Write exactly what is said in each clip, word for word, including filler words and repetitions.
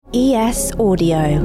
E S Audio.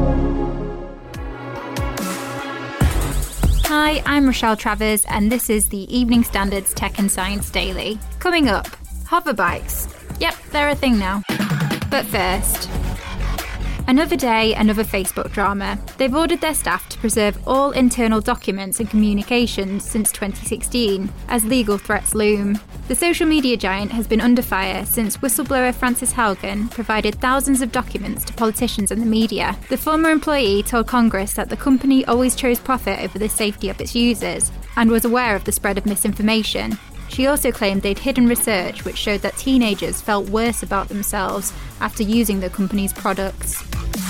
Hi, I'm Rochelle Travers, and this is the Evening Standard's Tech and Science Daily. Coming up, hover bikes. Yep, they're a thing now. But first, another day, another Facebook drama. They've ordered their staff to preserve all internal documents and communications since twenty sixteen, as legal threats loom. The social media giant has been under fire since whistleblower Frances Haugen provided thousands of documents to politicians and the media. The former employee told Congress that the company always chose profit over the safety of its users, and was aware of the spread of misinformation. She also claimed they'd hidden research which showed that teenagers felt worse about themselves after using the company's products.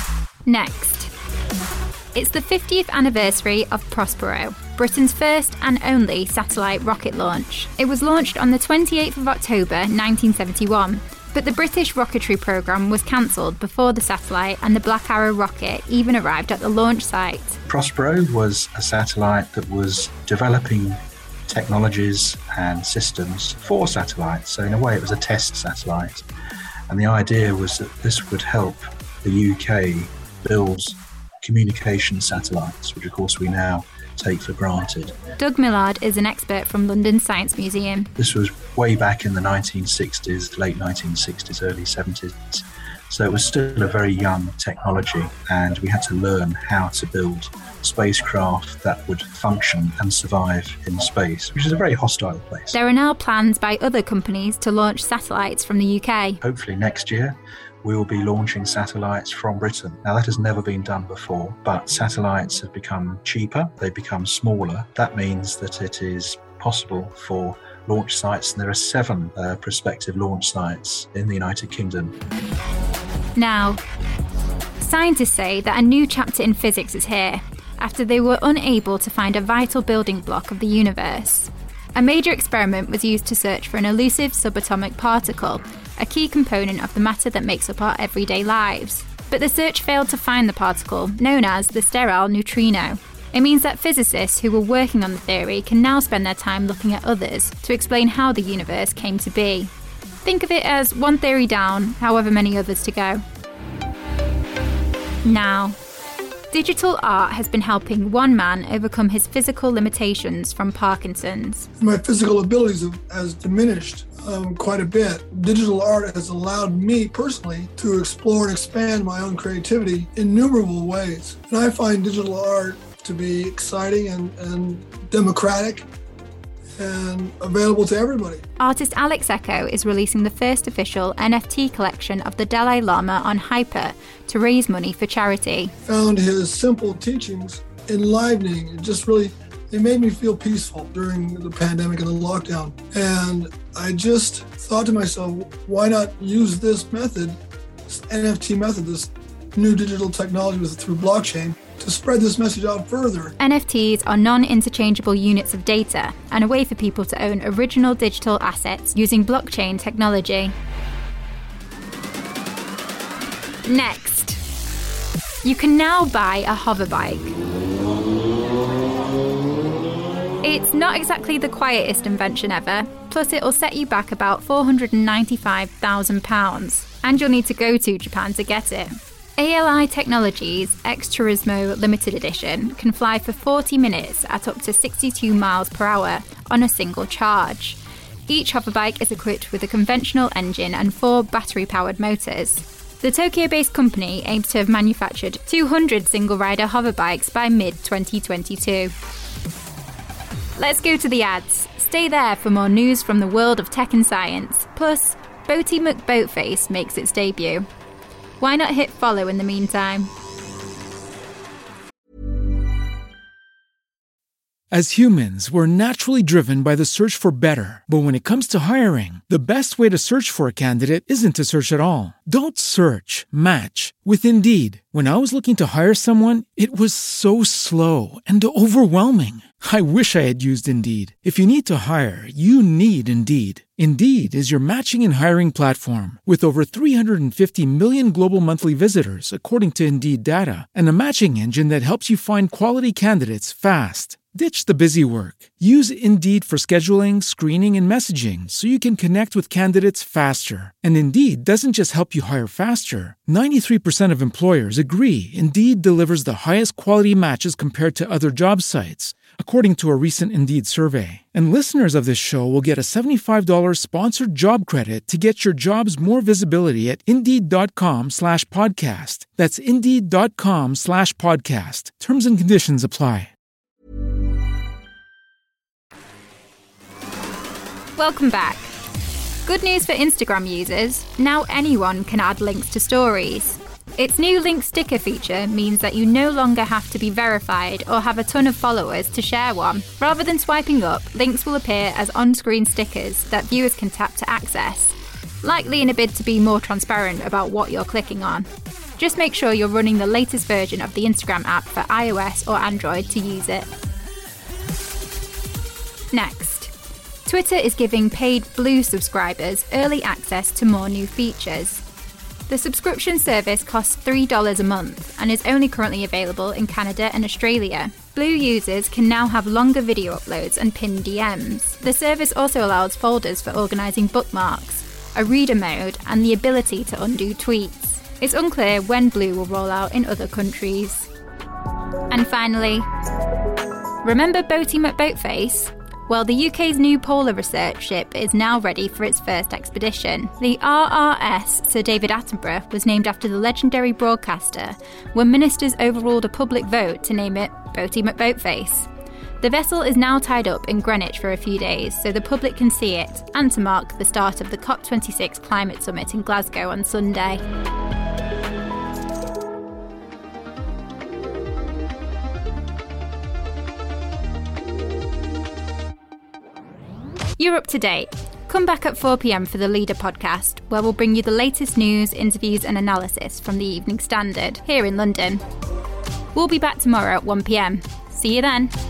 Next, it's the fiftieth anniversary of Prospero, Britain's first and only satellite rocket launch. It was launched on the twenty-eighth of October nineteen seventy-one, but the British rocketry programme was cancelled before the satellite and the Black Arrow rocket even arrived at the launch site. Prospero was a satellite that was developing technologies and systems for satellites, so in a way it was a test satellite, and the idea was that this would help the U K build communication satellites, which of course we now take for granted. Doug Millard is an expert from London Science Museum. This was way back in the nineteen sixties, late nineteen sixties, early seventies. So it was still a very young technology, and we had to learn how to build spacecraft that would function and survive in space, which is a very hostile place. There are now plans by other companies to launch satellites from the U K. Hopefully next year we will be launching satellites from Britain. Now that has never been done before, but satellites have become cheaper, they've become smaller. That means that it is possible for launch sites, and there are seven uh, prospective launch sites in the United Kingdom. Now, scientists say that a new chapter in physics is here, after they were unable to find a vital building block of the universe. A major experiment was used to search for an elusive subatomic particle, a key component of the matter that makes up our everyday lives. But the search failed to find the particle, known as the sterile neutrino. It means that physicists who were working on the theory can now spend their time looking at others to explain how the universe came to be. Think of it as one theory down, however many others to go. Now, digital art has been helping one man overcome his physical limitations from Parkinson's. My physical abilities have has diminished um, quite a bit. Digital art has allowed me personally to explore and expand my own creativity in innumerable ways. And I find digital art to be exciting and, and democratic and available to everybody. Artist Alex Echo is releasing the first official N F T collection of the Dalai Lama on Hyper to raise money for charity. Found his simple teachings enlivening. It just really, it made me feel peaceful during the pandemic and the lockdown. And I just thought to myself, why not use this method, this N F T method, this new digital technology with, through blockchain, to spread this message out further. N F Ts are non-interchangeable units of data and a way for people to own original digital assets using blockchain technology. Next, you can now buy a hover bike. It's not exactly the quietest invention ever, plus it'll set you back about four hundred ninety-five thousand pounds, and you'll need to go to Japan to get it. A L I Technologies X Turismo Limited Edition can fly for forty minutes at up to sixty-two miles per hour on a single charge. Each hoverbike is equipped with a conventional engine and four battery-powered motors. The Tokyo-based company aims to have manufactured two hundred single-rider hoverbikes by mid twenty twenty-two. Let's go to the ads. Stay there for more news from the world of tech and science. Plus, Boaty McBoatface makes its debut. Why not hit follow in the meantime? As humans, we're naturally driven by the search for better. But when it comes to hiring, the best way to search for a candidate isn't to search at all. Don't search, match with Indeed. When I was looking to hire someone, it was so slow and overwhelming. I wish I had used Indeed. If you need to hire, you need Indeed. Indeed is your matching and hiring platform with over three hundred fifty million global monthly visitors, according to Indeed data, and a matching engine that helps you find quality candidates fast. Ditch the busy work. Use Indeed for scheduling, screening, and messaging so you can connect with candidates faster. And Indeed doesn't just help you hire faster. ninety-three percent of employers agree Indeed delivers the highest quality matches compared to other job sites, according to a recent Indeed survey. And listeners of this show will get a seventy-five dollars sponsored job credit to get your jobs more visibility at Indeed.com slash podcast. That's Indeed.com slash podcast. Terms and conditions apply. Welcome back. Good news for Instagram users. Now anyone can add links to stories. Its new link sticker feature means that you no longer have to be verified or have a ton of followers to share one. Rather than swiping up, links will appear as on-screen stickers that viewers can tap to access, likely in a bid to be more transparent about what you're clicking on. Just make sure you're running the latest version of the Instagram app for iOS or Android to use it. Next, Twitter is giving paid Blue subscribers early access to more new features. The subscription service costs three dollars a month and is only currently available in Canada and Australia. Blue users can now have longer video uploads and pinned D Ms. The service also allows folders for organising bookmarks, a reader mode, and the ability to undo tweets. It's unclear when Blue will roll out in other countries. And finally, remember Boaty McBoatface? Well, the U K's new polar research ship is now ready for its first expedition. The R R S Sir David Attenborough was named after the legendary broadcaster when ministers overruled a public vote to name it Boaty McBoatface. The vessel is now tied up in Greenwich for a few days so the public can see it, and to mark the start of the COP twenty-six climate summit in Glasgow on Sunday. You're up to date. Come back at four p m for the Leader podcast, where we'll bring you the latest news, interviews and analysis from the Evening Standard here in London. We'll be back tomorrow at one p m. See you then.